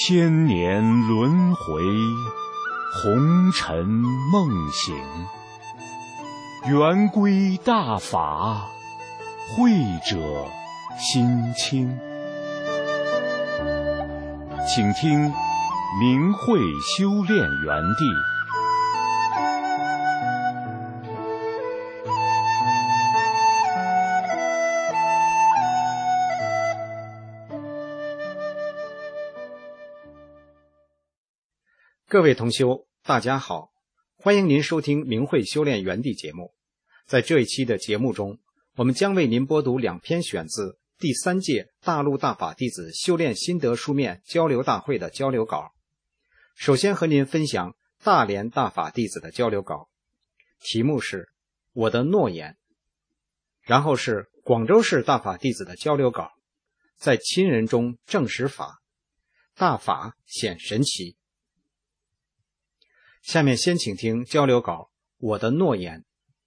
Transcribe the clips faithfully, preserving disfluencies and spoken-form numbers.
千年轮回，红尘梦醒，圆规大法，慧者心清。请听明慧修炼园地。 各位同修，大家好，欢迎您收听明慧修炼园地节目。在这一期的节目中，我们将为您播读两篇选自第三届大陆大法弟子修炼心得书面交流大会的交流稿。首先和您分享大连大法弟子的交流稿，题目是我的诺言。然后是广州市大法弟子的交流稿，在亲人中证实法，大法显神奇。下面先请听交流稿，我的诺言。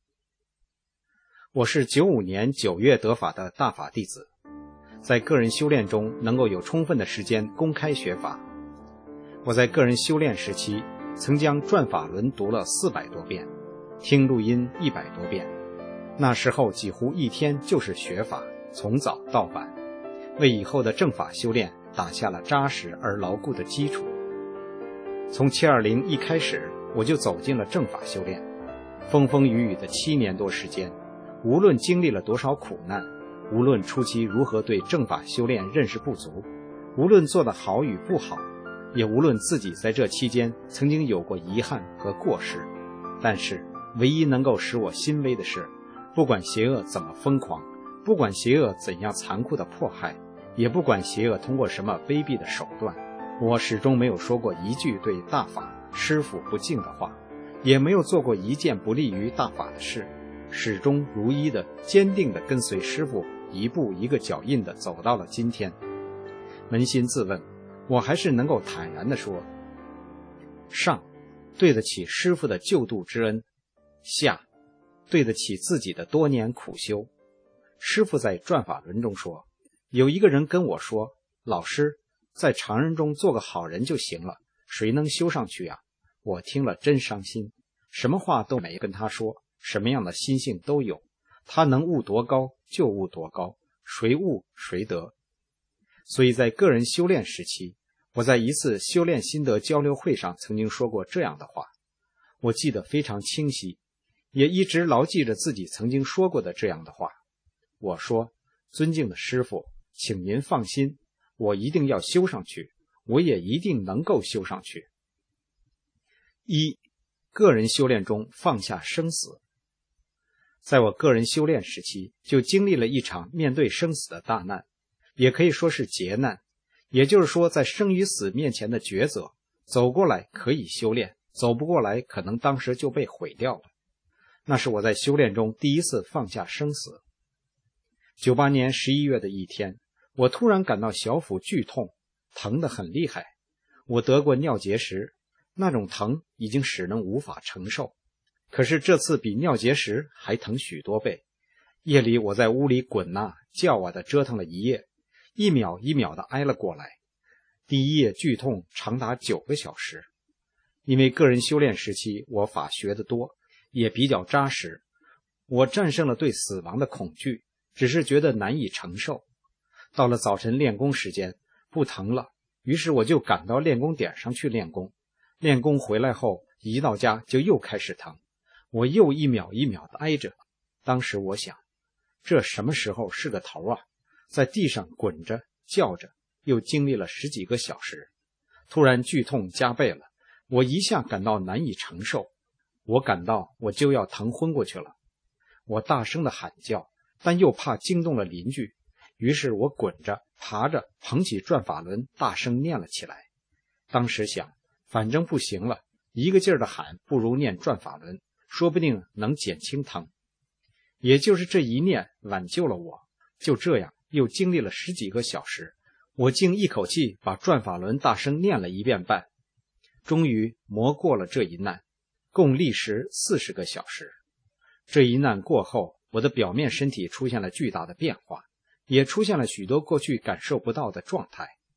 我是九五年九月得法的大法弟子，在个人修炼中能够有充分的时间公开学法。我在个人修炼时期，曾将转法轮读了四百多遍，听录音一百多遍。那时候几乎一天就是学法，从早到晚，为以后的正法修炼打下了扎实而牢固的基础。从七二零一开始，我就走进了正法修炼，风风雨雨的七年多时间，无论经历了多少苦难，无论初期如何对正法修炼认识不足，无论做得好与不好，也无论自己在这期间曾经有过遗憾和过失，但是唯一能够使我欣慰的是，不管邪恶怎么疯狂，不管邪恶怎样残酷的迫害，也不管邪恶通过什么卑鄙的手段，我始终没有说过一句对大法师父不敬的话，也没有做过一件不利于大法的事，始终如一的坚定地跟随师父一步一个脚印地走到了今天。扪心自问，我还是能够坦然地说，上对得起师父的救度之恩，下对得起自己的多年苦修。师父在转法轮中说，有一个人跟我说，老师，在常人中做个好人就行了，谁能修上去啊？我听了真伤心，什么话都没跟他说，什么样的心性都有，他能悟多高就悟多高，谁悟谁得。所以在个人修炼时期，我在一次修炼心得交流会上曾经说过这样的话，我记得非常清晰，也一直牢记着自己曾经说过的这样的话。我说，尊敬的师父，请您放心，我一定要修上去，我也一定能够修上去。一、个人修炼中放下生死。在我个人修炼时期，就经历了一场面对生死的大难，也可以说是劫难，也就是说在生与死面前的抉择，走过来可以修炼，走不过来可能当时就被毁掉了。那是我在修炼中第一次放下生死。九八年十一月的一天，我突然感到小腹剧痛，疼得很厉害。我得过尿结石，那种疼已经使人无法承受，可是这次比尿结石还疼许多倍。夜里我在屋里滚啊叫啊的折腾了一夜，一秒一秒的挨了过来。第一夜剧痛长达九个小时。因为个人修炼时期我法学得多，也比较扎实，我战胜了对死亡的恐惧，只是觉得难以承受。到了早晨练功时间，不疼了，于是我就赶到练功点上去练功。练功回来后，一到家就又开始疼，我又一秒一秒的挨着。当时我想，这什么时候是个头啊？在地上滚着叫着，又经历了十几个小时，突然剧痛加倍了，我一下感到难以承受，我感到我就要疼昏过去了。我大声的喊叫，但又怕惊动了邻居，于是我滚着爬着捧起转法轮，大声念了起来。当时想，反正不行了，一个劲儿的喊不如念转法轮，说不定能减轻疼。也就是这一念挽救了我。就这样又经历了十几个小时，我竟一口气把转法轮大声念了一遍半，终于磨过了这一难，共历时四十个小时。这一难过后，我的表面身体出现了巨大的变化，也出现了许多过去感受不到的状态。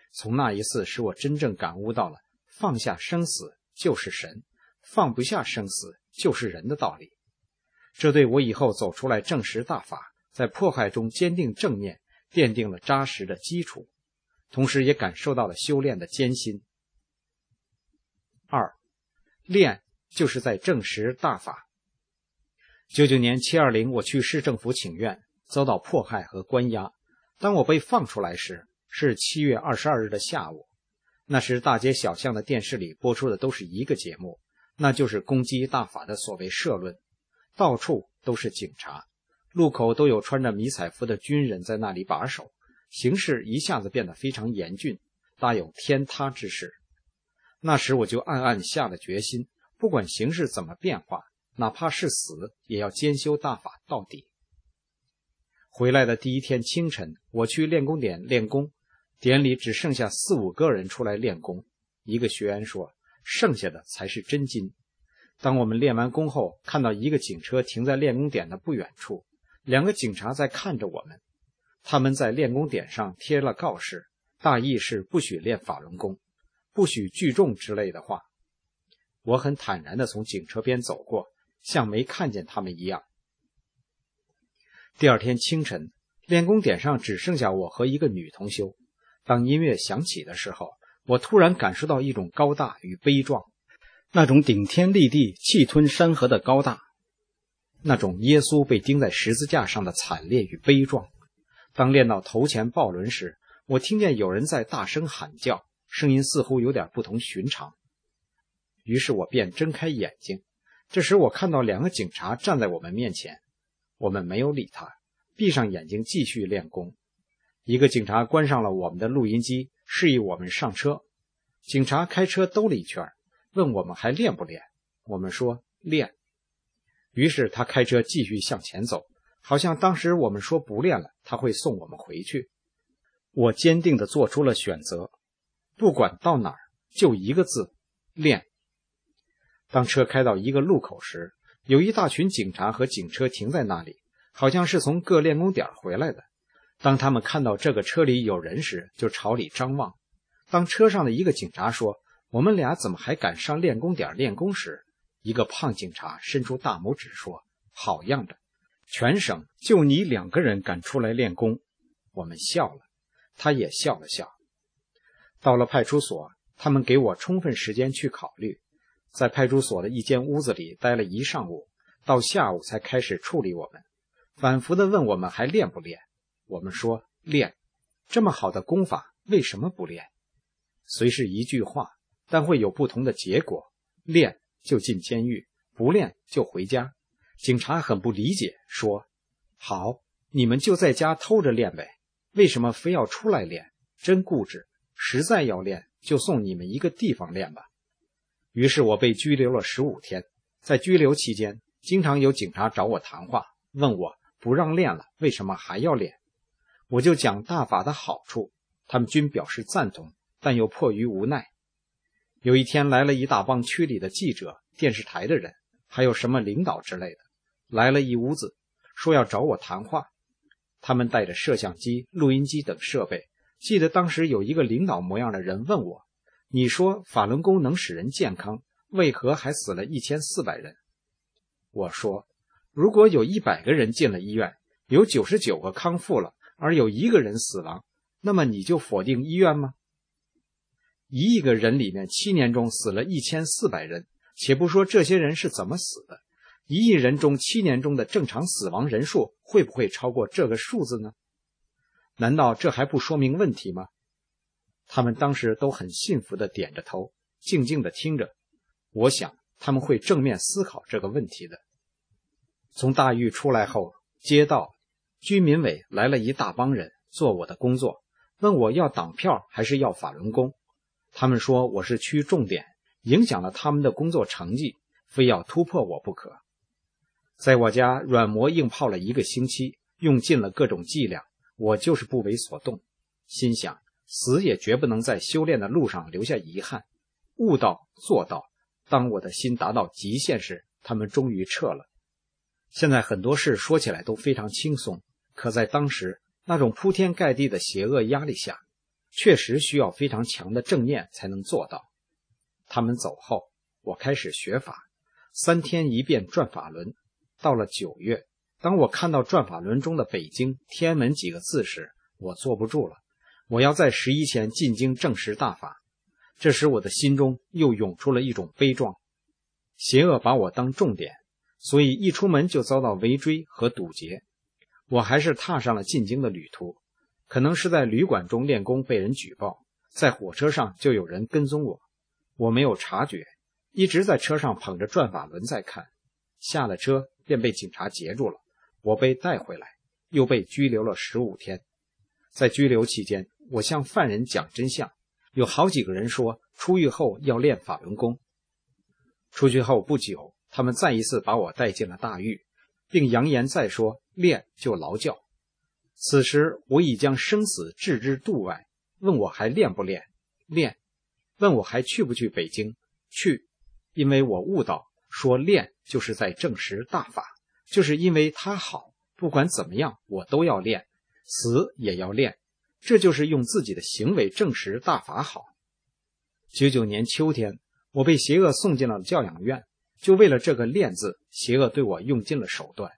从那一次使我真正感悟到了放下生死就是神，放不下生死就是人的道理。这对我以后走出来证实大法，在迫害中坚定正念，奠定了扎实的基础，同时也感受到了修炼的艰辛。二，练就是在证实大法。九九年七二零，我去市政府请愿，遭到迫害和关押。当我被放出来时，是七月二十二日的下午。那时大街小巷的电视里播出的都是一个节目，那就是攻击大法的所谓社论。到处都是警察，路口都有穿着迷彩服的军人在那里把守，形势一下子变得非常严峻，大有天塌之势。那时我就暗暗下了决心，不管形势怎么变化，哪怕是死，也要兼修大法到底。回来的第一天清晨，我去练功点练功，点里只剩下四五个人出来练功。一个学员说，剩下的才是真金。当我们练完功后，看到一个警车停在练功点的不远处，两个警察在看着我们。他们在练功点上贴了告示，大意是不许练法轮功，不许聚众之类的话。我很坦然地从警车边走过，像没看见他们一样。第二天清晨，练功点上只剩下我和一个女同修。当音乐响起的时候，我突然感受到一种高大与悲壮，那种顶天立地、气吞山河的高大，那种耶稣被钉在十字架上的惨烈与悲壮。当练到头前抱轮时，我听见有人在大声喊叫，声音似乎有点不同寻常。于是我便睁开眼睛，这时我看到两个警察站在我们面前。我们没有理他，闭上眼睛继续练功。一个警察关上了我们的录音机，示意我们上车。警察开车兜了一圈，问我们还练不练。我们说练。于是他开车继续向前走，好像当时我们说不练了，他会送我们回去。我坚定地做出了选择，不管到哪儿，就一个字，练。当车开到一个路口时，有一大群警察和警车停在那里，好像是从各练功点回来的。当他们看到这个车里有人时，就朝里张望。当车上的一个警察说，我们俩怎么还敢上练功点练功时，一个胖警察伸出大拇指说，好样的，全省就你两个人敢出来练功。我们笑了，他也笑了笑。到了派出所，他们给我充分时间去考虑。在派出所的一间屋子里待了一上午，到下午才开始处理我们，反复地问我们还练不练。我们说练，这么好的功法为什么不练？虽是一句话，但会有不同的结果。练就进监狱，不练就回家。警察很不理解，说，好，你们就在家偷着练呗，为什么非要出来练？真固执，实在要练就送你们一个地方练吧。于是我被拘留了十五天，在拘留期间，经常有警察找我谈话，问我不让练了，为什么还要练？我就讲大法的好处，他们均表示赞同，但又迫于无奈。有一天来了一大帮区里的记者、电视台的人，还有什么领导之类的，来了一屋子，说要找我谈话。他们带着摄像机、录音机等设备。记得当时有一个领导模样的人问我，你说法轮功能使人健康，为何还死了一千四百人？我说，如果有一百个人进了医院，有九十九个康复了，而有一个人死亡，那么你就否定医院吗？一亿个人里面七年中死了一千四百人，且不说这些人是怎么死的，一亿人中七年中的正常死亡人数会不会超过这个数字呢？难道这还不说明问题吗？他们当时都很信服地点着头，静静地听着。我想他们会正面思考这个问题的。从大狱出来后，街道、居民委来了一大帮人做我的工作，问我要党票还是要法轮功。他们说我是区重点，影响了他们的工作成绩，非要突破我不可。在我家软磨硬泡了一个星期，用尽了各种伎俩，我就是不为所动，心想死也绝不能在修炼的路上留下遗憾。悟道做到，当我的心达到极限时，他们终于撤了。现在很多事说起来都非常轻松，可在当时那种铺天盖地的邪恶压力下， 确实需要非常强的正念才能做到。他们走后，我开始学法，三天一遍转法轮。到了九月，当我看到转法轮中的北京天安门几个字时，我坐不住了，我要在十一前进京证实大法。这时我的心中又涌出了一种悲壮，邪恶把我当重点，所以一出门就遭到围追和堵截。我还是踏上了进京的旅途，可能是在旅馆中练功被人举报，在火车上就有人跟踪我，我没有察觉，一直在车上捧着转法轮在看，下了车便被警察截住了，我被带回来，又被拘留了十五天。在拘留期间，我向犯人讲真相，有好几个人说出狱后要练法轮功。出去后不久，他们再一次把我带进了大狱，并扬言再说练就劳教。此时我已将生死置之度外，问我还练不练？练。问我还去不去北京？去。因为我悟到，说练就是在证实大法，就是因为它好，不管怎么样我都要练，死也要练，这就是用自己的行为证实大法好。九九年秋天，我被邪恶送进了教养院，就为了这个练字，邪恶对我用尽了手段。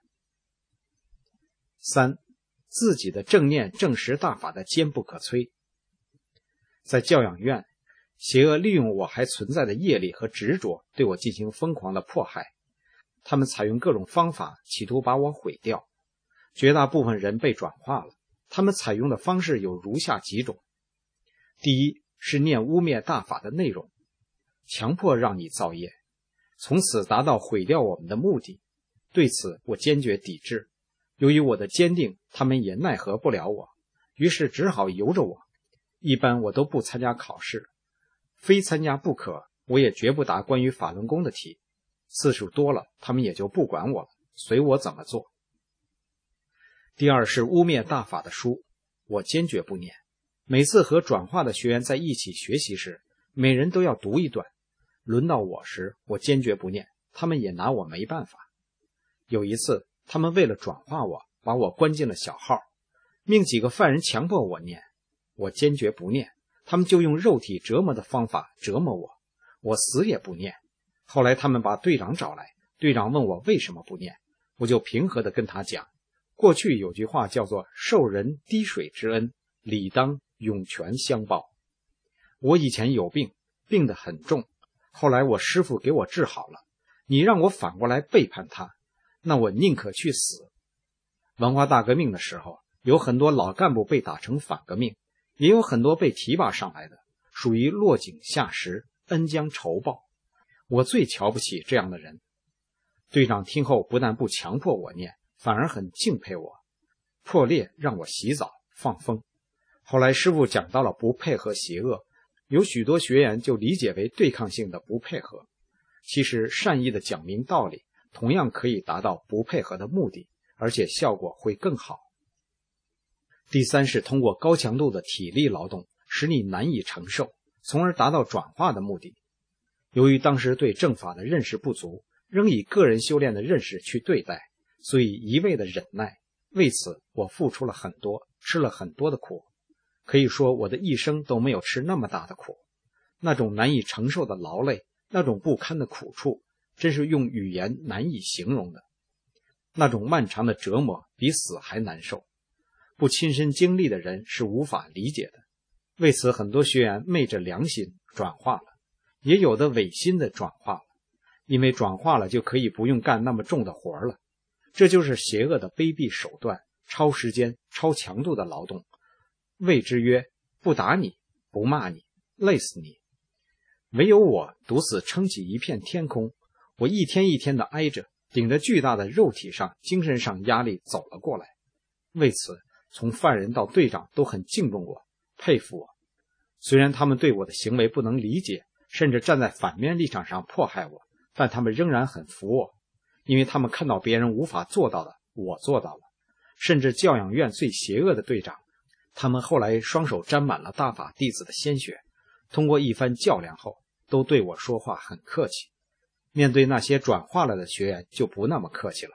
三，自己的正念证实大法的坚不可摧。在教养院，邪恶利用我还存在的业力和执着，对我进行疯狂的迫害。他们采用各种方法，企图把我毁掉。绝大部分人被转化了，他们采用的方式有如下几种。第一，是念污蔑大法的内容，强迫让你造业，从此达到毁掉我们的目的。对此我坚决抵制。由于我的坚定，他们也奈何不了我，于是只好由着我。一般我都不参加考试，非参加不可，我也绝不答关于法轮功的题。次数多了，他们也就不管我了，随我怎么做。第二是污蔑大法的书，我坚决不念。每次和转化的学员在一起学习时，每人都要读一段，轮到我时，我坚决不念，他们也拿我没办法。有一次，他们为了转化我，把我关进了小号，命几个犯人强迫我念，我坚决不念，他们就用肉体折磨的方法折磨我，我死也不念。后来他们把队长找来，队长问我为什么不念，我就平和地跟他讲，过去有句话叫做受人滴水之恩，理当涌泉相报。我以前有病，病得很重，后来我师父给我治好了，你让我反过来背叛他，那我宁可去死。文化大革命的时候，有很多老干部被打成反革命，也有很多被提拔上来的，属于落井下石，恩将仇报。我最瞧不起这样的人。队长听后不但不强迫我念，反而很敬佩我，破裂让我洗澡放风。后来师父讲到了不配合邪恶，有许多学员就理解为对抗性的不配合。其实善意的讲明道理，同样可以达到不配合的目的，而且效果会更好。第三是通过高强度的体力劳动，使你难以承受，从而达到转化的目的。由于当时对正法的认识不足，仍以个人修炼的认识去对待，所以一味的忍耐。为此我付出了很多，吃了很多的苦，可以说我的一生都没有吃那么大的苦。那种难以承受的劳累，那种不堪的苦处，真是用语言难以形容的。那种漫长的折磨比死还难受，不亲身经历的人是无法理解的。为此很多学员昧着良心转化了，也有的违心的转化了，因为转化了就可以不用干那么重的活了。这就是邪恶的卑鄙手段，超时间、超强度的劳动，谓之曰不打你，不骂你，累死你。唯有我独自撑起一片天空，我一天一天的挨着，顶着巨大的肉体上、精神上压力走了过来。为此，从犯人到队长都很敬重我，佩服我。虽然他们对我的行为不能理解，甚至站在反面立场上迫害我，但他们仍然很服我，因为他们看到别人无法做到的，我做到了。甚至教养院最邪恶的队长，他们后来双手沾满了大法弟子的鲜血，通过一番较量后，都对我说话很客气。面对那些转化了的学员就不那么客气了。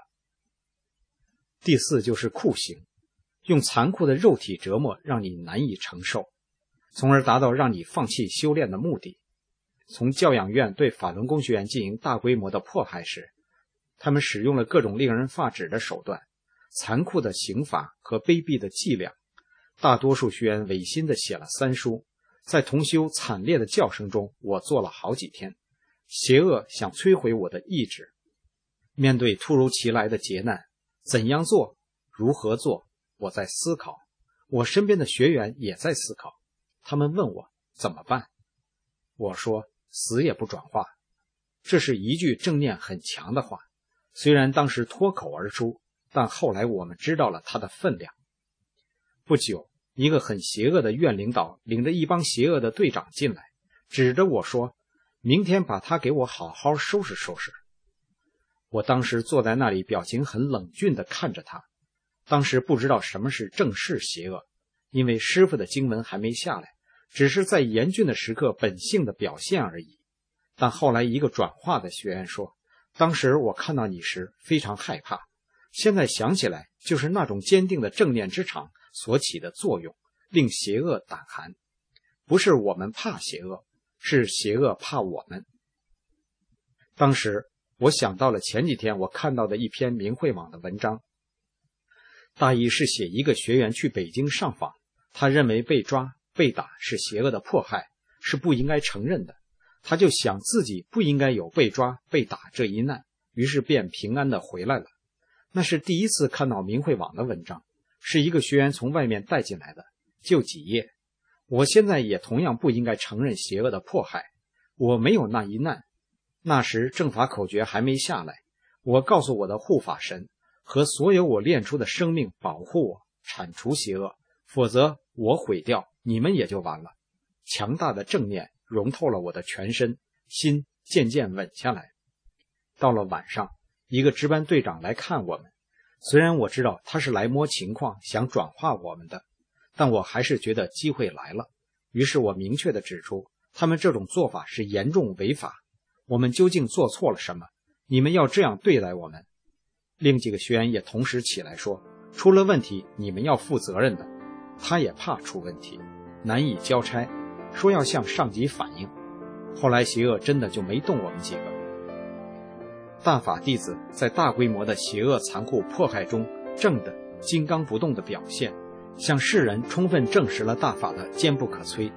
第四就是酷刑，用残酷的肉体折磨让你难以承受。 从而达到让你放弃修炼的目的。从教养院对法轮功学员进行大规模的迫害时，他们使用了各种令人发指的手段，残酷的刑罚和卑鄙的伎俩。大多数学员违心地写了三书，在同修惨烈的叫声中，我坐了好几天。邪恶想摧毁我的意志。面对突如其来的劫难，怎样做，如何做，我在思考。我身边的学员也在思考，他们问我怎么办。我说死也不转化。这是一句正念很强的话，虽然当时脱口而出，但后来我们知道了它的分量。不久，一个很邪恶的院领导领着一帮邪恶的队长进来，指着我说，明天把他给我好好收拾收拾。我当时坐在那里，表情很冷峻地看着他。当时不知道什么是正式邪恶，因为师父的经文还没下来，只是在严峻的时刻本性的表现而已。但后来一个转化的学员说，当时我看到你时非常害怕，现在想起来就是那种坚定的正念之场所起的作用，令邪恶胆寒。不是我们怕邪恶，是邪恶怕我们。当时我想到了前几天我看到的一篇明慧网的文章，大意是写一个学员去北京上访，他认为被抓被打是邪恶的迫害，是不应该承认的，他就想自己不应该有被抓被打这一难，于是便平安地回来了。那是第一次看到明慧网的文章，是一个学员从外面带进来的，就几页。我现在也同样不应该承认邪恶的迫害，我没有那一难。那时正法口诀还没下来，我告诉我的护法神和所有我练出的生命保护我，铲除邪恶，否则我毁掉，你们也就完了。强大的正念融透了我的全身，心渐渐稳下来。到了晚上，一个值班队长来看我们，虽然我知道他是来摸情况，想转化我们的，但我还是觉得机会来了。于是我明确地指出，他们这种做法是严重违法，我们究竟做错了什么？你们要这样对待我们？另几个学员也同时起来说，出了问题你们要负责任的。他也怕出问题，难以交差，说要向上级反映。后来邪恶真的就没动我们几个。大法弟子在大规模的邪恶残酷迫害中正的金刚不动的表现，向世人充分证实了大法的坚不可摧。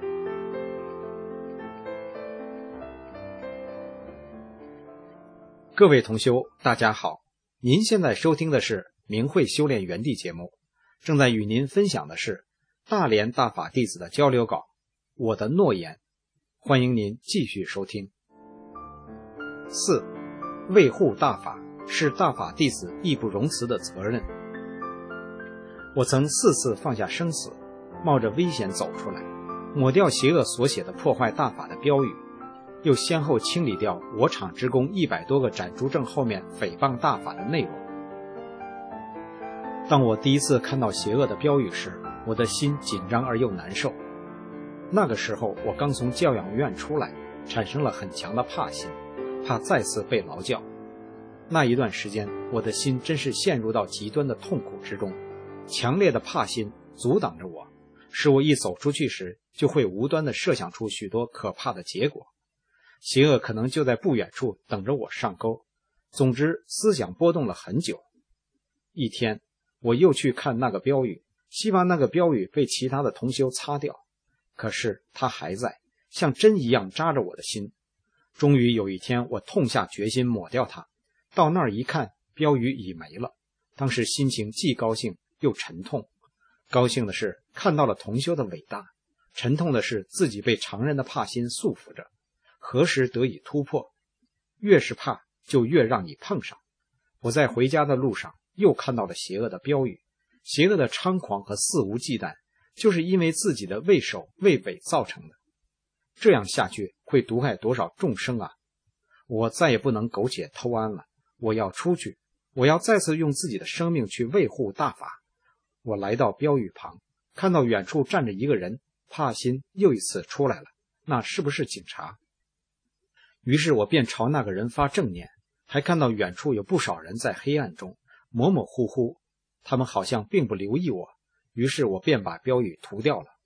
各位同修，大家好，您现在收听的是明慧修炼园地节目，正在与您分享的是大连大法弟子的交流稿，我的诺言，欢迎您继续收听。四、维护大法是大法弟子义不容辞的责任。我曾四次放下生死，冒着危险走出来，抹掉邪恶所写的破坏大法的标语，又先后清理掉我厂职工一百多个暂住证后面诽谤大法的内容。当我第一次看到邪恶的标语时，我的心紧张而又难受。那个时候我刚从教养院出来，产生了很强的怕心，怕再次被劳教。那一段时间，我的心真是陷入到极端的痛苦之中，强烈的怕心阻挡着我，使我一走出去时就会无端地设想出许多可怕的结果。邪恶可能就在不远处等着我上钩。总之，思想波动了很久。一天，我又去看那个标语，希望那个标语被其他的同修擦掉，可是它还在，像针一样扎着我的心。终于有一天，我痛下决心抹掉它，到那儿一看，标语已没了。当时心情既高兴又沉痛。高兴的是看到了同修的伟大，沉痛的是自己被常人的怕心束缚着，何时得以突破？越是怕，就越让你碰上。我在回家的路上又看到了邪恶的标语，邪恶的猖狂和肆无忌惮，就是因为自己的畏首畏尾造成的。这样下去会毒害多少众生啊！我再也不能苟且偷安了，我要出去，我要再次用自己的生命去维护大法。我来到标语旁，看到远处站着一个人，怕心又一次出来了，那是不是警察？于是我便朝那个人发正念，还看到远处有不少人在黑暗中模模糊糊，他们好像并不留意我，于是我便把标语涂掉了。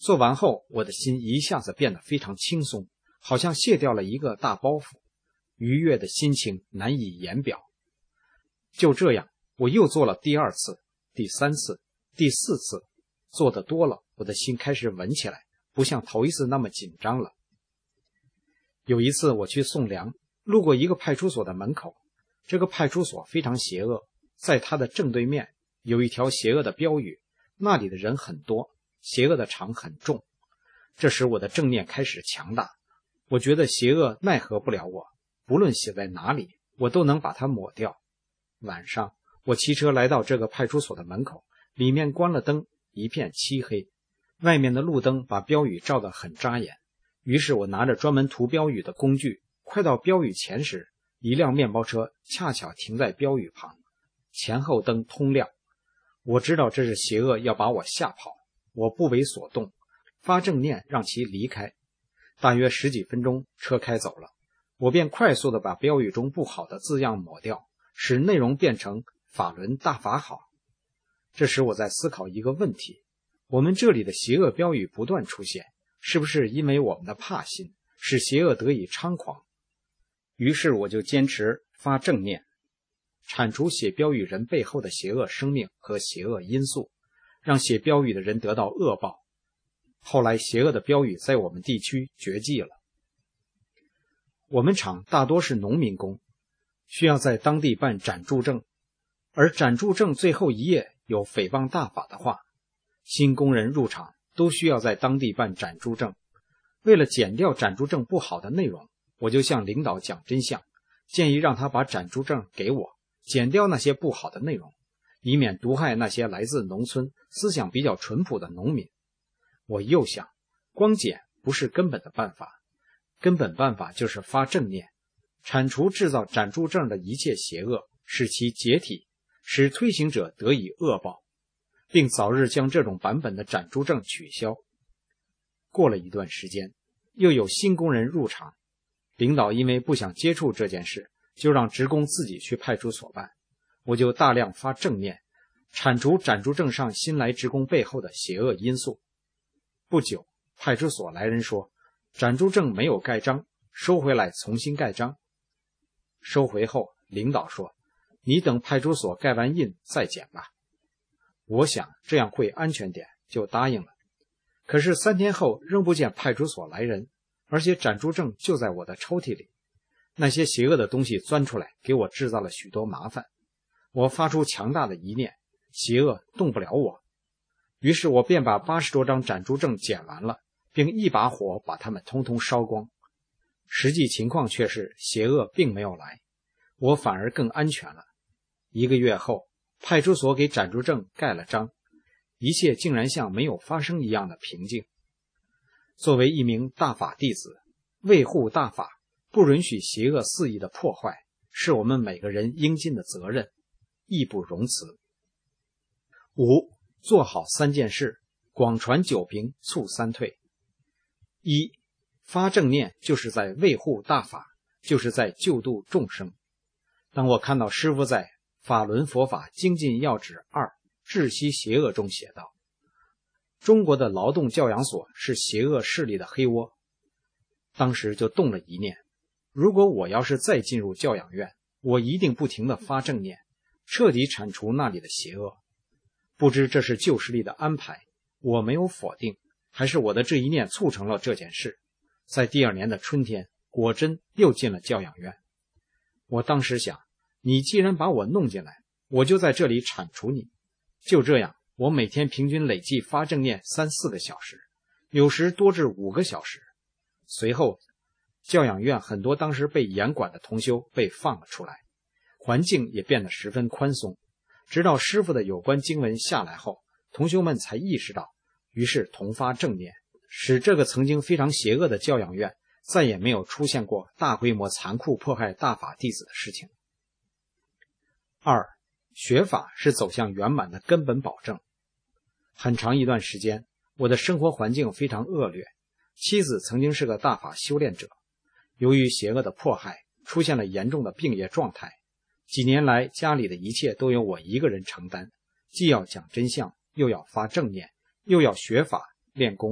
做完后，我的心一下子变得非常轻松，好像卸掉了一个大包袱，愉悦的心情难以言表。就这样，我又做了第二次、第三次、第四次，做得多了，我的心开始稳起来，不像头一次那么紧张了。有一次我去送粮，路过一个派出所的门口，这个派出所非常邪恶，在它的正对面有一条邪恶的标语，那里的人很多，邪恶的场很重。这时我的正念开始强大，我觉得邪恶奈何不了我，不论写在哪里，我都能把它抹掉。晚上我骑车来到这个派出所的门口，里面关了灯，一片漆黑，外面的路灯把标语照得很扎眼。于是我拿着专门涂标语的工具，快到标语前时，一辆面包车恰巧停在标语旁，前后灯通亮。我知道这是邪恶要把我吓跑，我不为所动，发正念让其离开。大约十几分钟，车开走了，我便快速地把标语中不好的字样抹掉，使内容变成法轮大法好。这时我在思考一个问题，我们这里的邪恶标语不断出现，是不是因为我们的怕心，使邪恶得以猖狂？于是我就坚持发正念，铲除写标语人背后的邪恶生命和邪恶因素，让写标语的人得到恶报。后来邪恶的标语在我们地区绝迹了。我们厂大多是农民工，需要在当地办暂住证，而暂住证最后一页有诽谤大法的话，新工人入厂都需要在当地办暂住证。为了减掉暂住证不好的内容，我就向领导讲真相，建议让他把暂住证给我，减掉那些不好的内容，以免毒害那些来自农村、思想比较淳朴的农民。我又想，光减不是根本的办法，根本办法就是发正念，铲除制造暂住证的一切邪恶，使其解体，使推行者得以恶报，并早日将这种版本的暂住证取消。过了一段时间，又有新工人入厂，领导因为不想接触这件事，就让职工自己去派出所办。我就大量发正念，铲除暂住证上新来职工背后的邪恶因素。不久，派出所来人说，暂住证没有盖章，收回来重新盖章。收回后，领导说，你等派出所盖完印再检吧。我想这样会安全点，就答应了。可是三天后仍不见派出所来人，而且暂住证就在我的抽屉里。那些邪恶的东西钻出来，给我制造了许多麻烦。我发出强大的一念，邪恶动不了我。于是我便把八十多张暂住证剪完了，并一把火把它们通通烧光。实际情况却是邪恶并没有来，我反而更安全了。一个月后，派出所给暂住证盖了章，一切竟然像没有发生一样的平静。作为一名大法弟子，维护大法，不允许邪恶肆意的破坏，是我们每个人应尽的责任，义不容辞。五、做好三件事，广传九平，促三退。一、发正念就是在维护大法，就是在救度众生。当我看到师父在《法轮佛法精进要旨二：治息邪恶》中写道，中国的劳动教养所是邪恶势力的黑窝，当时就动了一念，如果我要是再进入教养院，我一定不停地发正念，彻底铲除那里的邪恶。不知这是旧势力的安排，我没有否定，还是我的这一念促成了这件事。在第二年的春天，果真又进了教养院。我当时想，你既然把我弄进来，我就在这里铲除你。就这样，我每天平均累计发正念三四个小时，有时多至五个小时。随后，教养院很多当时被严管的同修被放了出来，环境也变得十分宽松。直到师父的有关经文下来后，同修们才意识到，于是同发正念，使这个曾经非常邪恶的教养院再也没有出现过大规模残酷迫害大法弟子的事情。二、学法是走向圆满的根本保证。很长一段时间，我的生活环境非常恶劣，妻子曾经是个大法修炼者，由于邪恶的迫害，出现了严重的病业状态。几年来，家里的一切都由我一个人承担，既要讲真相，又要发正念，又要学法练功，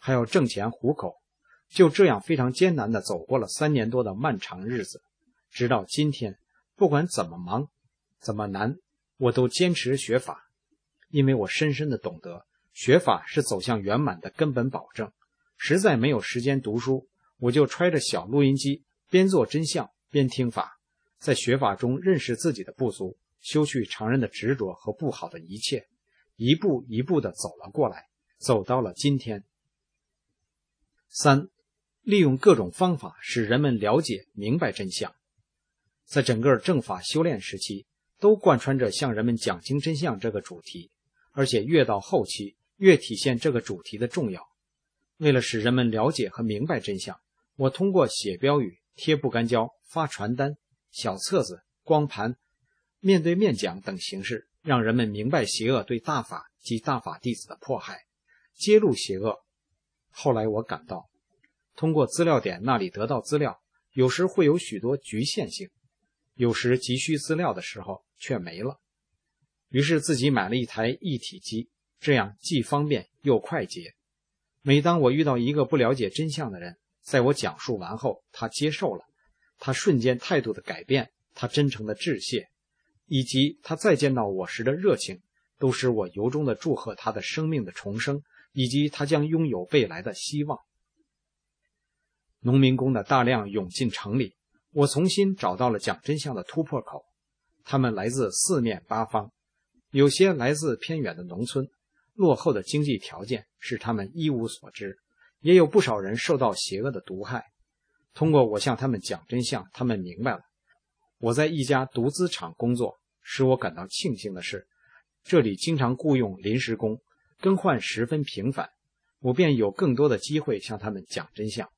还要挣钱糊口，就这样非常艰难地走过了三年多的漫长日子。直到今天，不管怎么忙怎么难，我都坚持学法，因为我深深地懂得学法是走向圆满的根本保证。实在没有时间读书，我就揣着小录音机，边做真相边听法，在学法中认识自己的不足，修去常人的执着和不好的一切，一步一步地走了过来，走到了今天。三、利用各种方法使人们了解明白真相。在整个正法修炼时期，都贯穿着向人们讲清真相这个主题，而且越到后期越体现这个主题的重要。为了使人们了解和明白真相，我通过写标语、贴不干胶、发传单、小册子、光盘、面对面讲等形式，让人们明白邪恶对大法及大法弟子的迫害，揭露邪恶。后来我感到，通过资料点那里得到资料，有时会有许多局限性，有时急需资料的时候却没了。于是自己买了一台一体机，这样既方便又快捷。每当我遇到一个不了解真相的人，在我讲述完后，他接受了，他瞬间态度的改变，他真诚的致谢，以及他再见到我时的热情，都使我由衷的祝贺他的生命的重生，以及他将拥有未来的希望。农民工的大量涌进城里，我重新找到了讲真相的突破口。他们来自四面八方，有些来自偏远的农村，落后的经济条件使他们一无所知，也有不少人受到邪恶的毒害。通过我向他们讲真相，他们明白了。我在一家独资厂工作，使我感到庆幸的是，这里经常雇佣临时工，更换十分频繁，我便有更多的机会向他们讲真相。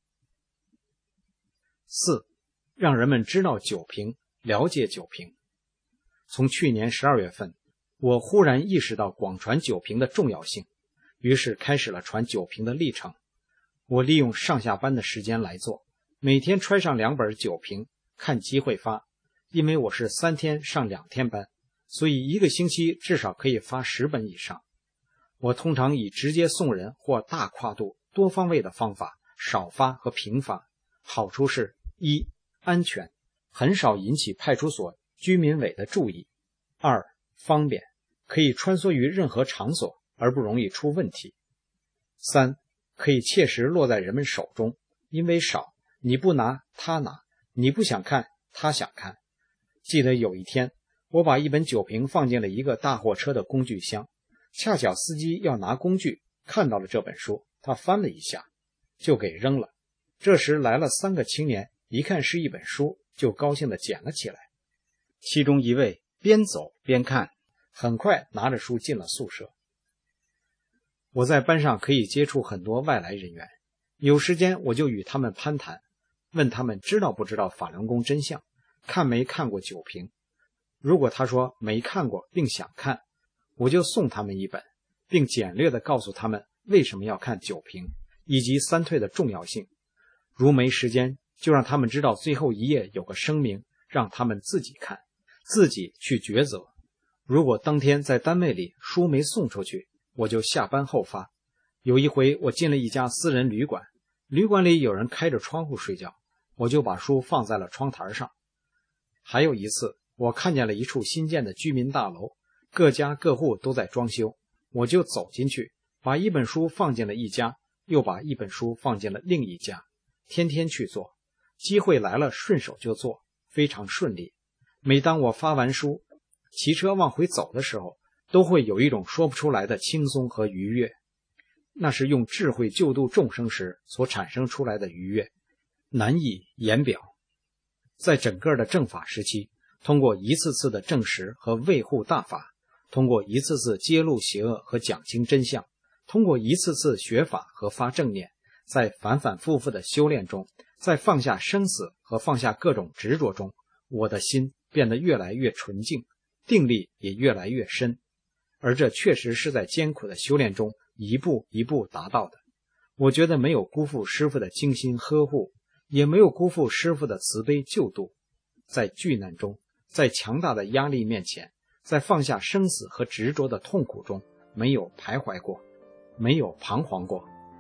四、让人们知道酒瓶，了解酒瓶。从去年十二月份，我忽然意识到广传酒瓶的重要性，于是开始了传酒瓶的历程。我利用上下班的时间来做，每天揣上两本酒瓶，看机会发。因为我是三天上两天班，所以一个星期至少可以发十本以上。我通常以直接送人或大跨度多方位的方法，少发和频发。好处是：一、安全，很少引起派出所、居民委的注意；二、方便，可以穿梭于任何场所而不容易出问题；三、可以切实落在人们手中，因为少，你不拿他拿，你不想看他想看。记得有一天，我把一本酒瓶放进了一个大货车的工具箱，恰巧司机要拿工具，看到了这本书，他翻了一下，就给扔了。这时来了三个青年，一看是一本书，就高兴地捡了起来。其中一位边走边看，很快拿着书进了宿舍。我在班上可以接触很多外来人员，有时间我就与他们攀谈，问他们知道不知道法轮功真相，看没看过酒瓶。如果他说没看过并想看，我就送他们一本，并简略地告诉他们为什么要看酒瓶，以及三退的重要性。如没时间，就让他们知道最后一页有个声明，让他们自己看，自己去抉择。如果当天在单位里书没送出去，我就下班后发。有一回我进了一家私人旅馆，旅馆里有人开着窗户睡觉，我就把书放在了窗台上。还有一次，我看见了一处新建的居民大楼，各家各户都在装修，我就走进去，把一本书放进了一家，又把一本书放进了另一家，天天去做，机会来了顺手就做，非常顺利。每当我发完书，骑车往回走的时候，都会有一种说不出来的轻松和愉悦，那是用智慧救度众生时所产生出来的愉悦，难以言表。在整个的正法时期，通过一次次的证实和维护大法，通过一次次揭露邪恶和讲清真相，通过一次次学法和发正念，在反反复复的修炼中，在放下生死和放下各种执着中，我的心变得越来越纯净，定力也越来越深。而这确实是在艰苦的修炼中一步一步达到的。我觉得没有辜负师父的精心呵护，也没有辜负师父的慈悲救度。在巨难中，在强大的压力面前，在放下生死和执着的痛苦中，没有徘徊过，没有彷徨过。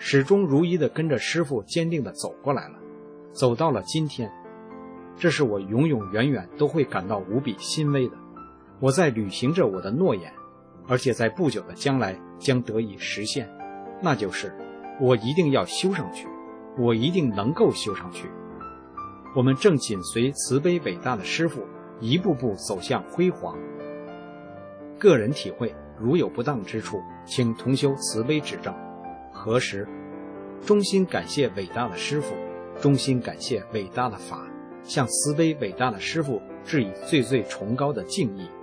始终如一地跟着师父坚定地走过来了，走到了今天。这是我永永远远都会感到无比欣慰的。我在履行着我的诺言，而且在不久的将来将得以实现，那就是我一定要修上去，我一定能够修上去。我们正紧随慈悲伟大的师父一步步走向辉煌。个人体会，如有不当之处，请同修慈悲指正。何时？衷心感谢伟大的师父，衷心感谢伟大的法，向慈悲伟大的师父致以最最崇高的敬意。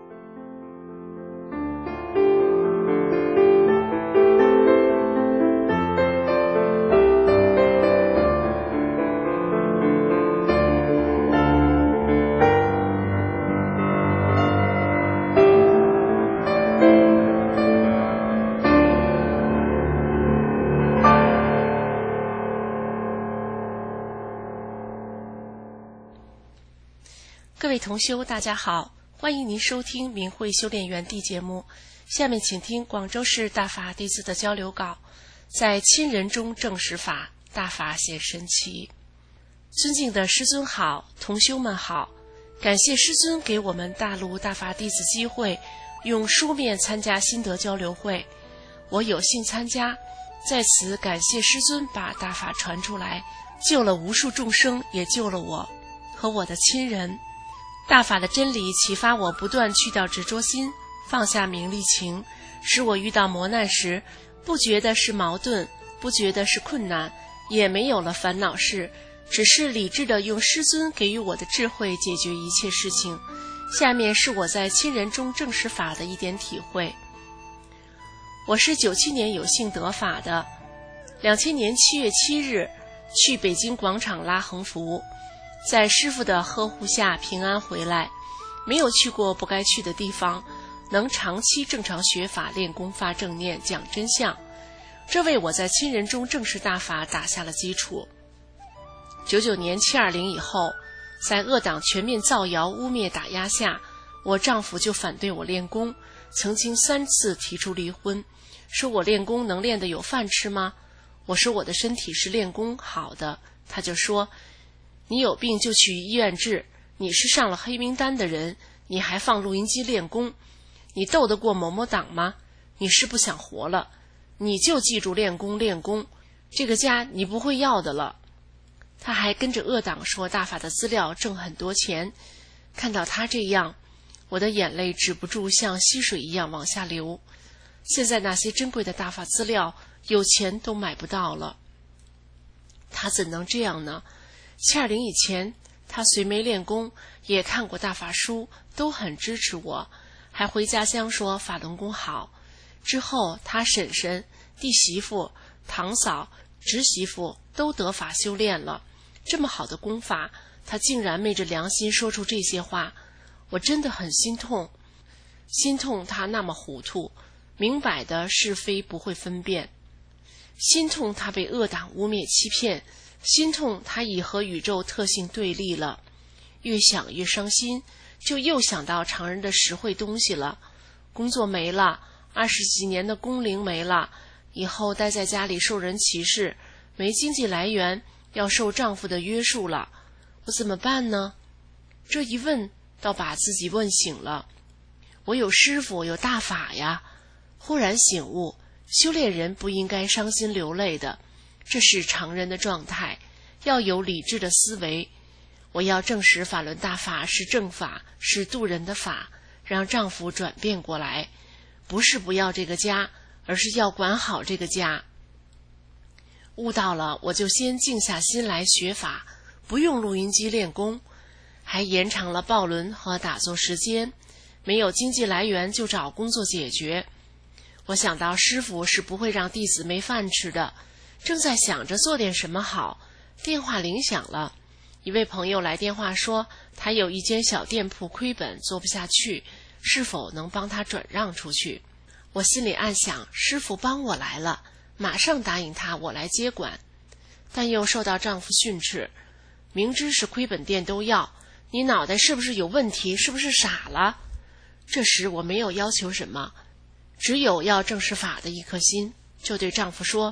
各位同修大家好，欢迎您收听明慧修炼园地节目。下面请听广州市大法弟子的交流稿。在亲人中证实法，大法显神奇。尊敬的师尊好，同修们好，感谢师尊给我们大陆大法弟子机会用书面参加心得交流会，我有幸参加，在此感谢师尊把大法传出来，救了无数众生，也救了我和我的亲人。大法的真理启发我不断去掉执着心，放下名利情，使我遇到磨难时不觉得是矛盾，不觉得是困难，也没有了烦恼事，只是理智地用师尊给予我的智慧解决一切事情。下面是我在亲人中证实法的一点体会。我是九七年有幸得法的，两千年七月七日去北京广场拉横幅，在师父的呵护下平安回来，没有去过不该去的地方，能长期正常学法练功发正念讲真相，这为我在亲人中正式大法打下了基础。九九年七二零以后，在恶党全面造谣污蔑打压下，我丈夫就反对我练功，曾经三次提出离婚，说我练功能练得有饭吃吗？我说我的身体是练功好的，他就说你有病就去医院治，你是上了黑名单的人，你还放录音机练功，你斗得过某某党吗？你是不想活了，你就记住练功练功，这个家你不会要的了。他还跟着恶党说大法的资料挣很多钱，看到他这样，我的眼泪止不住像溪水一样往下流。现在那些珍贵的大法资料，有钱都买不到了。他怎能这样呢？七二零以前，他虽没练功，也看过大法书，都很支持我，还回家乡说法轮功好。之后，他婶婶、弟媳妇、堂嫂、侄媳妇都得法修炼了，这么好的功法，他竟然昧着良心说出这些话，我真的很心痛。心痛他那么糊涂，明摆的是非不会分辨，心痛他被恶党污蔑欺骗，心痛他已和宇宙特性对立了。越想越伤心，就又想到常人的实惠东西了。工作没了，二十几年的工龄没了，以后待在家里受人歧视，没经济来源，要受丈夫的约束了，我怎么办呢？这一问倒把自己问醒了。我有师父，有大法呀。忽然醒悟，修炼人不应该伤心流泪的，这是常人的状态，要有理智的思维。我要证实法轮大法是正法，是渡人的法，让丈夫转变过来，不是不要这个家，而是要管好这个家。悟到了，我就先静下心来学法，不用录音机练功，还延长了抱轮和打坐时间。没有经济来源就找工作解决。我想到师父是不会让弟子没饭吃的，正在想着做点什么好，电话铃响了。一位朋友来电话说，他有一间小店铺亏本做不下去，是否能帮他转让出去？我心里暗想，师父帮我来了，马上答应他我来接管。但又受到丈夫训斥，明知是亏本店都要，你脑袋是不是有问题？是不是傻了？这时我没有要求什么，只有要正视法的一颗心，就对丈夫说，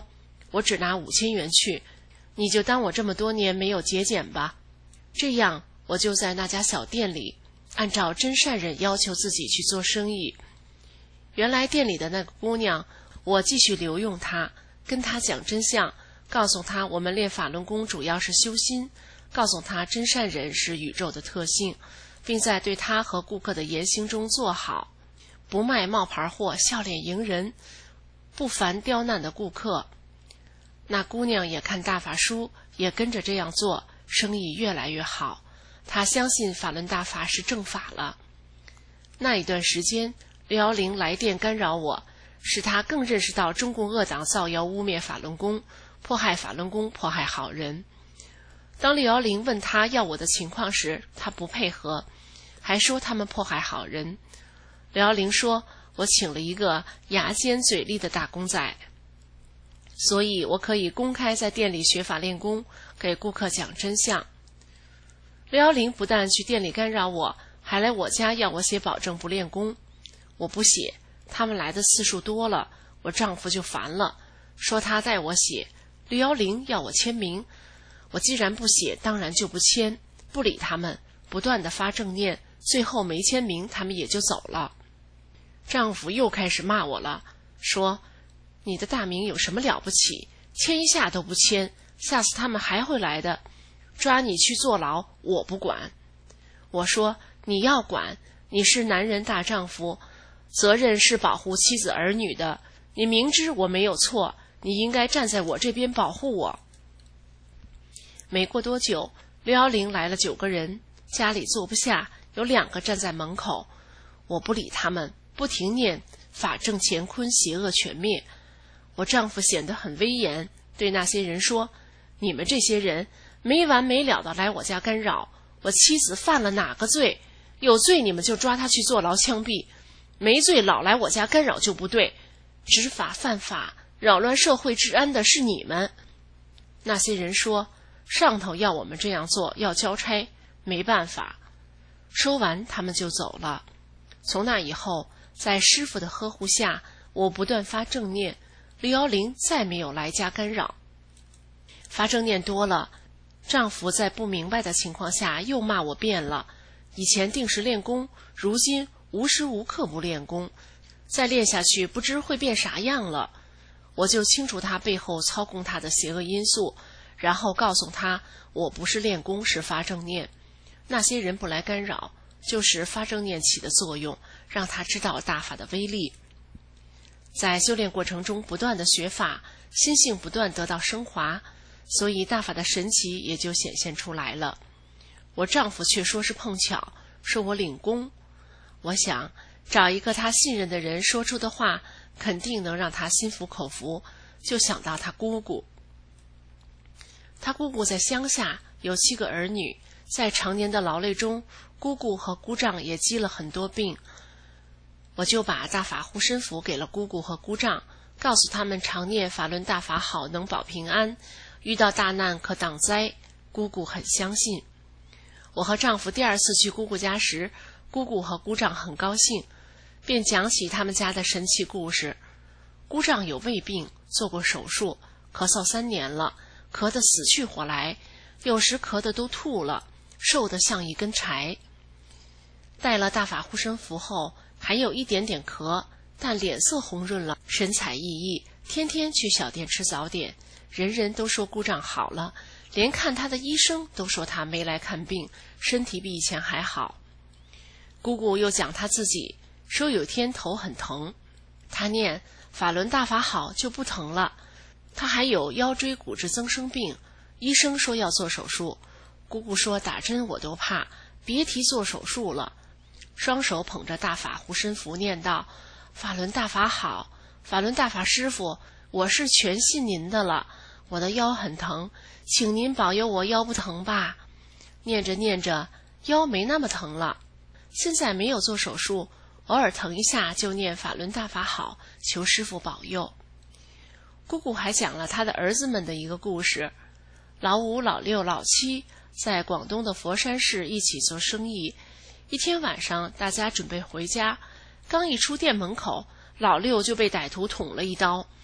我只拿五千元去，你就当我这么多年没有节俭吧。这样我就在那家小店里按照真善忍要求自己去做生意。原来店里的那个姑娘，我继续留用她，跟她讲真相，告诉她我们练法轮功主要是修心，告诉她真善忍是宇宙的特性，并在对她和顾客的言行中做好，不卖冒牌货，笑脸迎人，不烦刁难的顾客。那姑娘也看大法书，也跟着这样做，生意越来越好。她相信法轮大法是正法了。那一段时间，刘瑶玲来电干扰我，使她更认识到中共恶党造谣污蔑法轮功，迫害法轮功，迫害好人。当刘瑶玲问她要我的情况时，她不配合，还说他们迫害好人。刘瑶玲说，我请了一个牙尖嘴利的打工仔，所以我可以公开在店里学法练功，给顾客讲真相。刘瑶玲不但去店里干扰我，还来我家要我写保证不练功。我不写，他们来的次数多了，我丈夫就烦了，说他代我写。刘瑶玲要我签名，我既然不写，当然就不签，不理他们，不断地发正念，最后没签名，他们也就走了。丈夫又开始骂我了，说你的大名有什么了不起，签一下都不签，下次他们还会来的，抓你去坐牢我不管。我说你要管，你是男人大丈夫，责任是保护妻子儿女的，你明知我没有错，你应该站在我这边保护我。没过多久，刘瑶玲来了九个人，家里坐不下，有两个站在门口，我不理他们，不停念法正乾坤，邪恶全灭。我丈夫显得很威严，对那些人说，你们这些人没完没了的来我家干扰，我妻子犯了哪个罪？有罪你们就抓他去坐牢枪毙，没罪老来我家干扰就不对，执法犯法扰乱社会治安的是你们。那些人说，上头要我们这样做，要交差，没办法。说完他们就走了。从那以后，在师父的呵护下，我不断发正念，刘瑶玲再没有来家干扰。发正念多了，丈夫在不明白的情况下又骂我变了，以前定时练功，如今无时无刻不练功，再练下去不知会变啥样了。我就清楚他背后操控他的邪恶因素，然后告诉他，我不是练功，是发正念。那些人不来干扰，就是发正念起的作用，让他知道大法的威力。在修炼过程中不断的学法，心性不断得到升华，所以大法的神奇也就显现出来了。我丈夫却说是碰巧，说我领功。我想找一个他信任的人说出的话，肯定能让他心服口服，就想到他姑姑。他姑姑在乡下有七个儿女，在常年的劳累中，姑姑和姑丈也积了很多病。我就把大法护身符给了姑姑和姑丈，告诉他们常念法轮大法好，能保平安，遇到大难可挡灾。姑姑很相信。我和丈夫第二次去姑姑家时，姑姑和姑丈很高兴，便讲起他们家的神奇故事。姑丈有胃病，做过手术，咳嗽三年了，咳得死去活来，有时咳得都吐了，瘦得像一根柴。带了大法护身符后，还有一点点咳，但脸色红润了，神采奕奕，天天去小店吃早点。人人都说姑丈好了，连看他的医生都说他没来看病，身体比以前还好。姑姑又讲他自己，说有天头很疼，他念法轮大法好就不疼了。他还有腰椎骨质增生病，医生说要做手术。姑姑说打针我都怕，别提做手术了。双手捧着大法护身符念道，法轮大法好，法轮大法师父，我是全信您的了，我的腰很疼，请您保佑我腰不疼吧。念着念着，腰没那么疼了，现在没有做手术，偶尔疼一下就念法轮大法好，求师父保佑。姑姑还讲了他的儿子们的一个故事。老五、老六、老七在广东的佛山市一起做生意。一天晚上，大家准备回家，刚一出店门口，老六就被歹徒捅了一刀。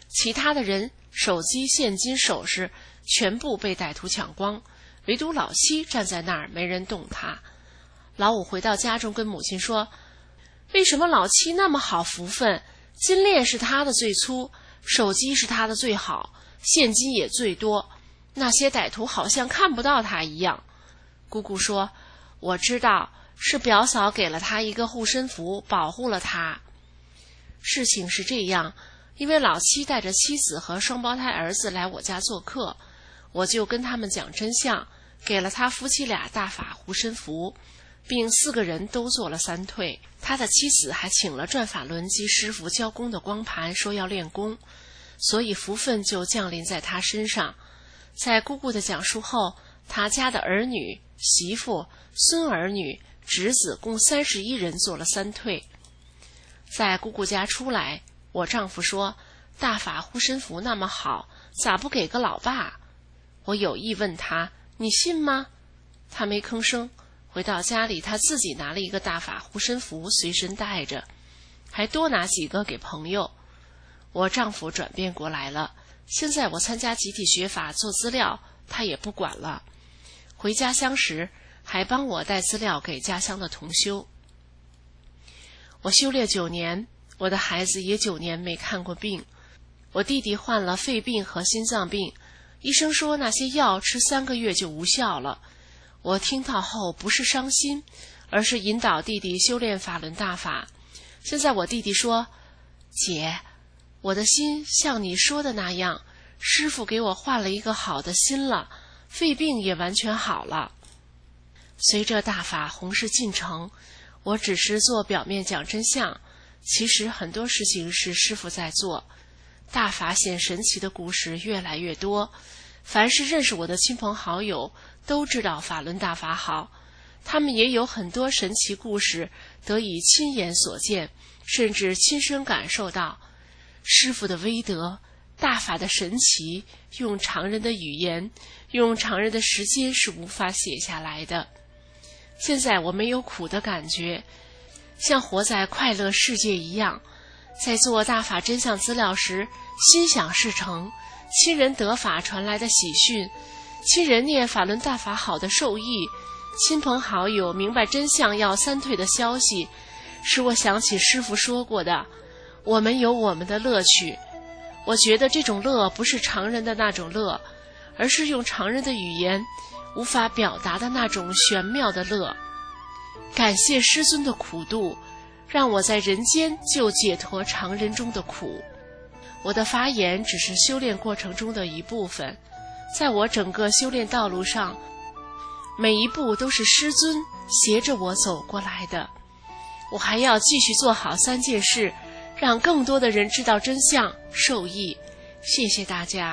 其他的人手机、现金、首饰全部被歹徒抢光，唯独老七站在那儿，没人动他。老五回到家中跟母亲说，为什么老七那么好福分？金链是他的最粗，手机是他的最好，现金也最多，那些歹徒好像看不到他一样。姑姑说，我知道，是表嫂给了他一个护身符，保护了他。事情是这样，因为老七带着妻子和双胞胎儿子来我家做客，我就跟他们讲真相，给了他夫妻俩大法护身符，并四个人都做了三退。他的妻子还请了转法轮及师傅教功的光盘，说要练功，所以福分就降临在他身上。在姑姑的讲述后，他家的儿女、媳妇、孙儿女、侄子共三十一人做了三退。在姑姑家出来，我丈夫说，大法护身符那么好，咋不给个老爸？我有意问他，你信吗？他没吭声。回到家里，他自己拿了一个大法护身符随身带着，还多拿几个给朋友。我丈夫转变过来了，现在我参加集体学法做资料，他也不管了。回家乡时还帮我带资料给家乡的同修。我修炼九年，我的孩子也九年没看过病。我弟弟患了肺病和心脏病，医生说那些药吃三个月就无效了。我听到后不是伤心，而是引导弟弟修炼法轮大法。现在我弟弟说，姐，我的心像你说的那样，师父给我换了一个好的心了，肺病也完全好了。随着大法弘誓进程，我只是做表面讲真相，其实很多事情是师父在做。大法显神奇的故事越来越多，凡是认识我的亲朋好友都知道法轮大法好，他们也有很多神奇故事得以亲眼所见，甚至亲身感受到师父的威德，大法的神奇，用常人的语言，用常人的时间是无法写下来的。现在我没有苦的感觉，像活在快乐世界一样。在做大法真相资料时，心想事成，亲人得法传来的喜讯，亲人念法轮大法好的受益，亲朋好友明白真相要三退的消息，使我想起师父说过的，我们有我们的乐趣。我觉得这种乐不是常人的那种乐，而是用常人的语言无法表达的那种玄妙的乐。感谢师尊的苦度，让我在人间就解脱常人中的苦。我的发言只是修炼过程中的一部分，在我整个修炼道路上，每一步都是师尊携着我走过来的。我还要继续做好三件事，让更多的人知道真相，受益。谢谢大家。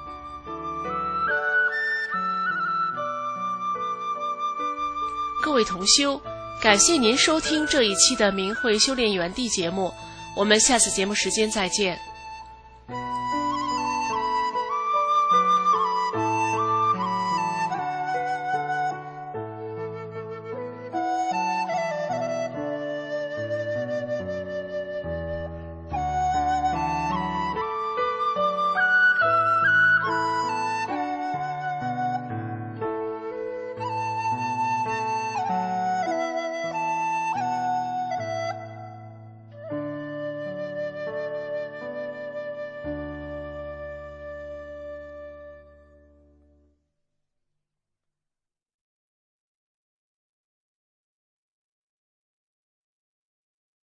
各位同修，感谢您收听这一期的明慧修炼园地节目，我们下次节目时间再见。